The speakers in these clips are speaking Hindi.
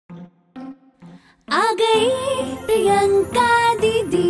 आ गई प्रियंका दीदी।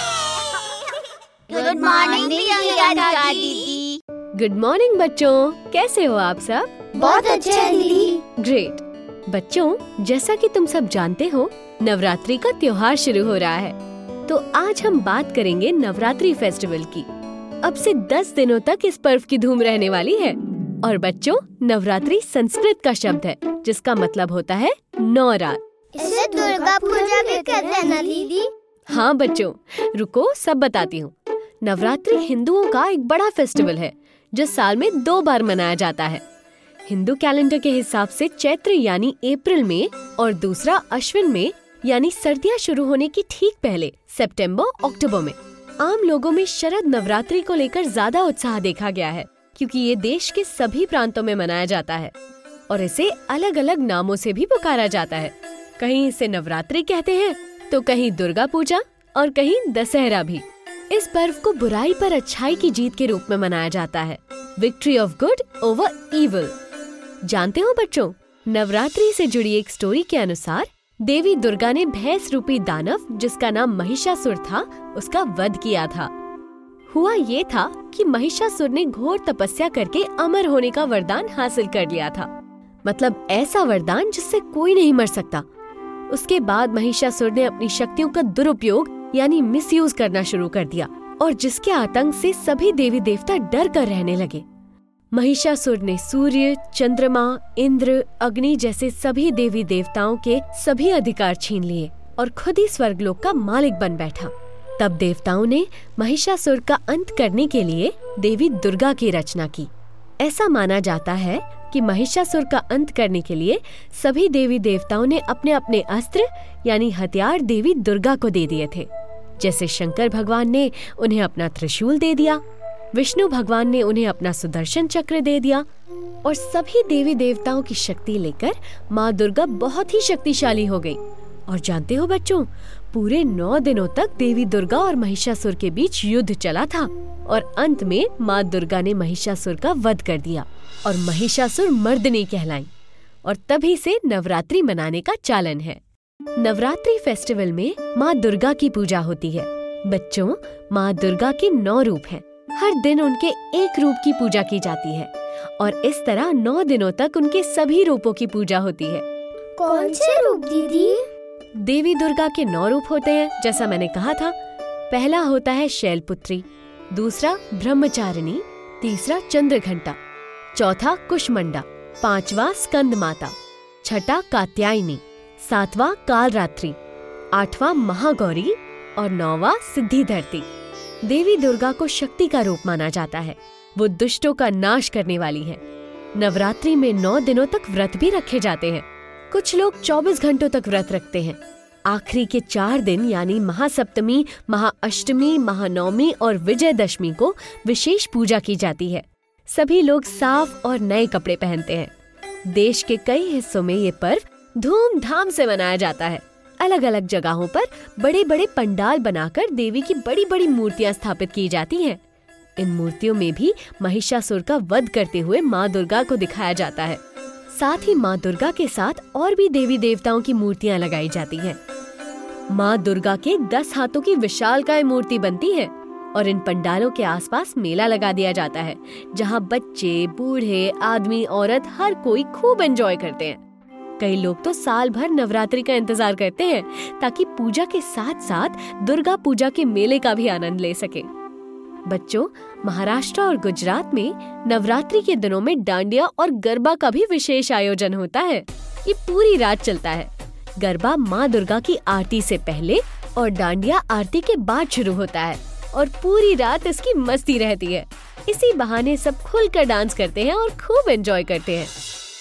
गुड मॉर्निंग प्रियंका दीदी। गुड मॉर्निंग बच्चों, कैसे हो आप सब? बहुत अच्छे दीदी। ग्रेट। बच्चों, जैसा कि तुम सब जानते हो, नवरात्रि का त्योहार शुरू हो रहा है। तो आज हम बात करेंगे नवरात्रि फेस्टिवल की। अब से 10 दिनों तक इस पर्व की धूम रहने वाली है। और बच्चों, नवरात्रि संस्कृत का शब्द है जिसका मतलब होता है 9 रात। इसे दुर्गा पूजा भी कहते हैं ना दीदी? हाँ बच्चों, रुको सब बताती हूँ। नवरात्रि हिंदुओं का एक बड़ा फेस्टिवल है जो साल में 2 बार मनाया जाता है। हिंदू कैलेंडर के हिसाब से चैत्र यानी अप्रैल में, और दूसरा अश्विन में यानी सर्दियाँ शुरू होने की ठीक पहले सितंबर अक्टूबर में। आम लोगों में शरद नवरात्रि को लेकर ज्यादा उत्साह देखा गया है क्योंकि ये देश के सभी प्रांतों में मनाया जाता है और इसे अलग अलग नामों से भी पुकारा जाता है। कहीं इसे नवरात्रि कहते हैं तो कहीं दुर्गा पूजा और कहीं दशहरा भी। इस पर्व को बुराई पर अच्छाई की जीत के रूप में मनाया जाता है, victory of good over evil. जानते हो बच्चों, नवरात्रि से जुड़ी एक स्टोरी के अनुसार देवी दुर्गा ने भैंस रूपी दानव जिसका नाम महिषासुर था, उसका वध किया था। हुआ ये था कि महिषासुर ने घोर तपस्या करके अमर होने का वरदान हासिल कर लिया था, मतलब ऐसा वरदान जिससे कोई नहीं मर सकता। उसके बाद महिषासुर ने अपनी शक्तियों का दुरुपयोग यानी मिसयूज करना शुरू कर दिया और जिसके आतंक से सभी देवी देवता डर कर रहने लगे। महिषासुर ने सूर्य, चंद्रमा, इंद्र, अग्नि जैसे सभी देवी देवताओं के सभी अधिकार छीन लिए और खुद ही स्वर्गलोक का मालिक बन बैठा। तब देवताओं ने महिषासुर का अंत करने के लिए देवी दुर्गा की रचना की। ऐसा माना जाता है कि महिषासुर का अंत करने के लिए सभी देवी देवताओं ने अपने अपने अस्त्र यानी हथियार देवी दुर्गा को दे दिए थे। जैसे शंकर भगवान ने उन्हें अपना त्रिशूल दे दिया, विष्णु भगवान ने उन्हें अपना सुदर्शन चक्र दे दिया और सभी देवी देवताओं की शक्ति लेकर माँ दुर्गा बहुत ही शक्तिशाली हो गई। और जानते हो बच्चों, पूरे 9 दिनों तक देवी दुर्गा और महिषासुर के बीच युद्ध चला था और अंत में माँ दुर्गा ने महिषासुर का वध कर दिया और महिषासुर मर्दनी कहलाई और तभी से नवरात्रि मनाने का चालन है। नवरात्रि फेस्टिवल में माँ दुर्गा की पूजा होती है। बच्चों, माँ दुर्गा के 9 रूप हैं। हर दिन उनके एक रूप की पूजा की जाती है और इस तरह 9 दिनों तक उनके सभी रूपों की पूजा होती है। कौन से रूप दीदी? देवी दुर्गा के 9 रूप होते हैं, जैसा मैंने कहा था। पहला होता है शैलपुत्री, दूसरा ब्रह्मचारिणी, तीसरा चंद्रघंटा, चौथा कुष्मंडा, 5वां स्कंद माता, 6ठा कात्यायनी, 7वां कालरात्रि, 8वां महागौरी और 9वां सिद्धिधरती। देवी दुर्गा को शक्ति का रूप माना जाता है। वो दुष्टों का नाश करने वाली है। नवरात्रि में 9 दिनों तक व्रत भी रखे जाते हैं। कुछ लोग 24 घंटों तक व्रत रखते हैं। आखिरी के 4 दिन यानी महासप्तमी, महाअष्टमी, महानवमी और विजयदशमी को विशेष पूजा की जाती है। सभी लोग साफ और नए कपड़े पहनते हैं। देश के कई हिस्सों में ये पर्व धूमधाम से मनाया जाता है। अलग अलग जगहों पर बड़े बड़े पंडाल बनाकर देवी की बड़ी बड़ी मूर्तियां स्थापित की जाती हैं। इन मूर्तियों में भी महिषासुर का वध करते हुए माँ दुर्गा को दिखाया जाता है। साथ ही माँ दुर्गा के साथ और भी देवी देवताओं की मूर्तियां लगाई जाती हैं। माँ दुर्गा के 10 हाथों की विशालकाय मूर्ति बनती है और इन पंडालों के आसपास मेला लगा दिया जाता है, जहाँ बच्चे, बूढ़े, आदमी, औरत हर कोई खूब एंजॉय करते हैं। कई लोग तो साल भर नवरात्रि का इंतजार करते हैं ताकि पूजा के साथ साथ दुर्गा पूजा के मेले का भी आनंद ले सके। बच्चों, महाराष्ट्र और गुजरात में नवरात्रि के दिनों में डांडिया और गरबा का भी विशेष आयोजन होता है। ये पूरी रात चलता है। गरबा माँ दुर्गा की आरती से पहले और डांडिया आरती के बाद शुरू होता है और पूरी रात इसकी मस्ती रहती है। इसी बहाने सब खुलकर डांस करते हैं और खूब एंजॉय करते हैं।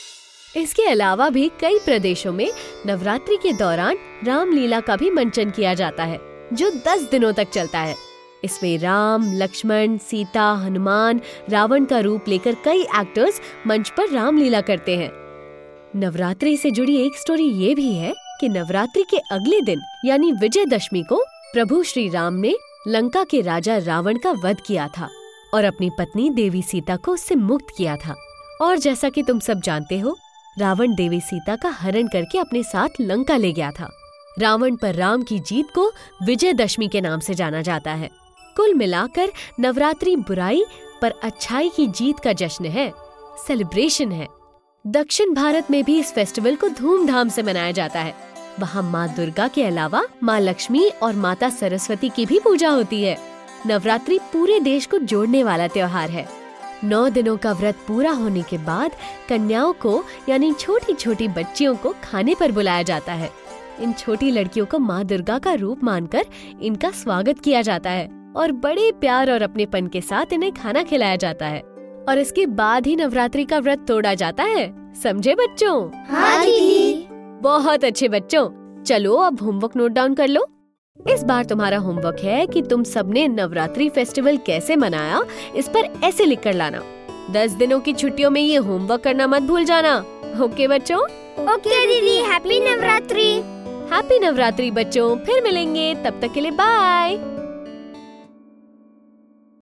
इसके अलावा भी कई प्रदेशों में नवरात्रि के दौरान रामलीला का भी मंचन किया जाता है, जो 10 दिनों तक चलता है। इसमें राम, लक्ष्मण, सीता, हनुमान, रावण का रूप लेकर कई एक्टर्स मंच पर रामलीला करते हैं। नवरात्रि से जुड़ी एक स्टोरी ये भी है कि नवरात्रि के अगले दिन यानी विजयदशमी को प्रभु श्री राम ने लंका के राजा रावण का वध किया था और अपनी पत्नी देवी सीता को उससे मुक्त किया था। और जैसा कि तुम सब जानते हो, रावण देवी सीता का हरण करके अपने साथ लंका ले गया था। रावण पर राम की जीत को विजयदशमी के नाम से जाना जाता है। कुल मिलाकर नवरात्रि बुराई पर अच्छाई की जीत का जश्न है, सेलिब्रेशन है। दक्षिण भारत में भी इस फेस्टिवल को धूमधाम से मनाया जाता है। वहाँ माँ दुर्गा के अलावा माँ लक्ष्मी और माता सरस्वती की भी पूजा होती है। नवरात्रि पूरे देश को जोड़ने वाला त्योहार है। 9 दिनों का व्रत पूरा होने के बाद कन्याओं को यानी छोटी छोटी बच्चियों को खाने पर बुलाया जाता है। इन छोटी लड़कियों को माँ दुर्गा का रूप मानकर इनका स्वागत किया जाता है और बड़े प्यार और अपनेपन के साथ इन्हें खाना खिलाया जाता है। और इसके बाद ही नवरात्रि का व्रत तोड़ा जाता है। समझे बच्चों? हाँ दीदी। बहुत अच्छे बच्चों, चलो अब होमवर्क नोट डाउन कर लो। इस बार तुम्हारा होमवर्क है कि तुम सबने नवरात्रि फेस्टिवल कैसे मनाया, इस पर ऐसे लिख कर लाना। 10 दिनों की छुट्टियों में ये होमवर्क करना मत भूल जाना। ओके बच्चों? ओके दीदी, हैप्पी नवरात्रि। हैप्पी नवरात्रि बच्चों, फिर मिलेंगे, तब तक के लिए बाय।